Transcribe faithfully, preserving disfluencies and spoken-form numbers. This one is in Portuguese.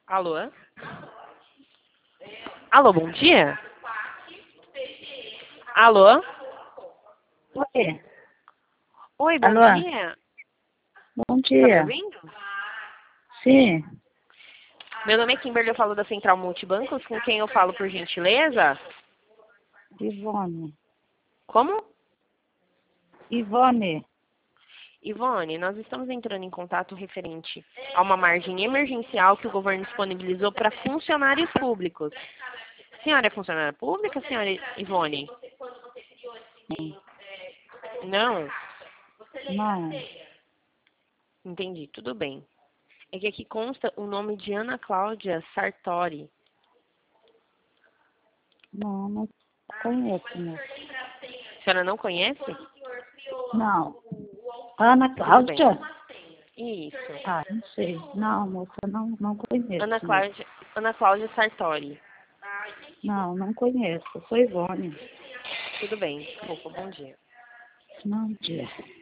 Alô? Alô, bom dia? Alô? Oi. Oi, bom Alô? dia. Bom Tá me dia. ouvindo? Sim. Meu nome é Kimberly, eu falo da Central Multibancos. Com quem eu falo, por gentileza? Ivone. Como? Ivone. Ivone, nós estamos entrando em contato referente a uma margem emergencial que o governo disponibilizou para funcionários públicos. Senhora é funcionária pública, senhora Ivone? Não? Não. Entendi, tudo bem. É que aqui consta o nome de Ana Cláudia Sartori. Não, não conheço, moça. A senhora não conhece? Não. Ana Cláudia? Isso. Ah, não sei. Não, moça, não, não conheço. Ana moça. Cláudia, Ana Cláudia Sartori. Não, não conheço. Eu sou Ivone. Tudo bem, desculpa, bom dia. Bom dia.